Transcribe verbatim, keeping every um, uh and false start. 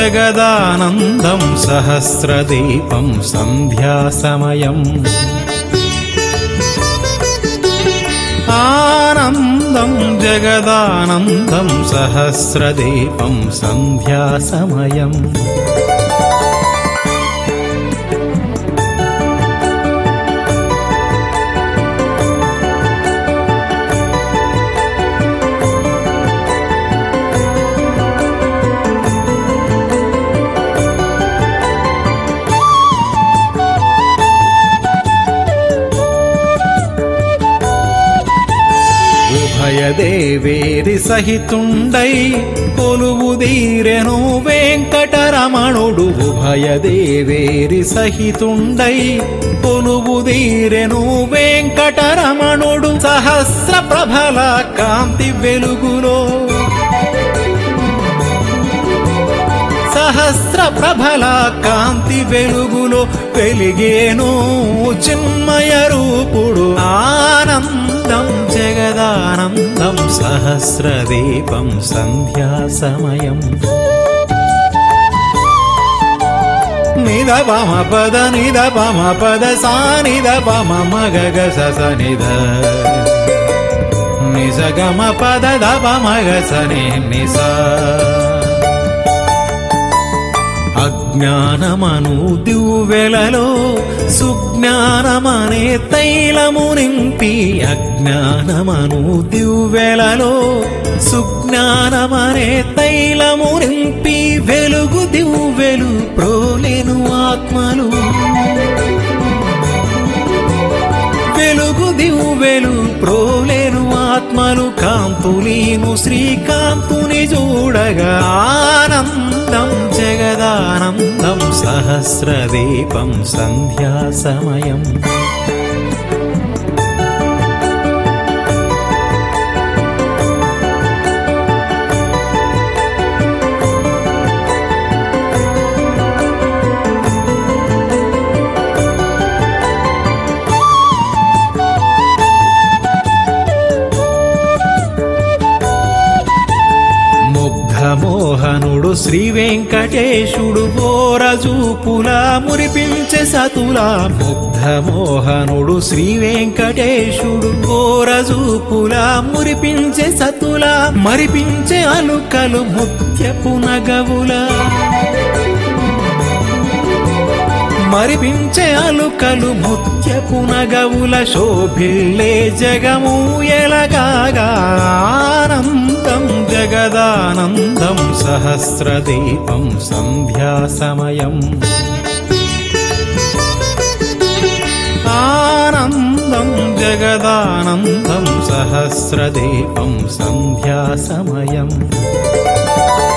జగదానందం సహస్రదీపం సంధ్యాసమయం ఆనందం జగదానందం సహస్రదీపం సంధ్యాసమయం ఉభయదేవేరి సహితుండై కొలువుదీరెను వెంకటరమణుడు ఉభయదేవేరి సహితుండై కొలువుదీరెను వెంకటరమణుడు సహస్ర ప్రభల కాంతి వెలుగులో సహస్ర ప్రభల కాంతి వెలుగులో వెలిగేను చిన్మయ రూపుడు ఆనందం జగదానందం సహస్రదీపం సంధ్యాసమయం నిద పమ పద నిద పమ పద సా నిద పమ మగ స నిద నిజ గమ పద ద మగ సని నిస అజ్ఞానమను దివ్వెలలో సుజ్ఞానమనే తైలము నింపి అజ్ఞానమను దివ్వెలలో సుజ్ఞానమనే తైలము నింపి వెలుగు దివ్వెలు ప్రోలెను ఆత్మలు వెలుగు దివ్వెలు ప్రోలెను ఆత్మలు కాంతులీను శ్రీకాంతుని చూడగా ఆనందం జగదానందం సహస్రదీపం సంధ్యాసమయం మోహనుడు శ్రీ వెంకటేశుడు బోరజూపులా మురిపించే సతులా ముగ్ధ మోహనుడు శ్రీ వెంకటేశుడు బోరజూపులా మురిపించే సతులా మరిపించే అలుకలు ముత్యపు నగవులా మరిపించే అలుకలు ముత్యపు నగవుల శోభిల్లే జగము ఎలగాగా ఆనందం జగదానందం సహస్రదీపం సంధ్యాసమయం ఆనందం జగదానందం సహస్రదీపం సంధ్యాసమయం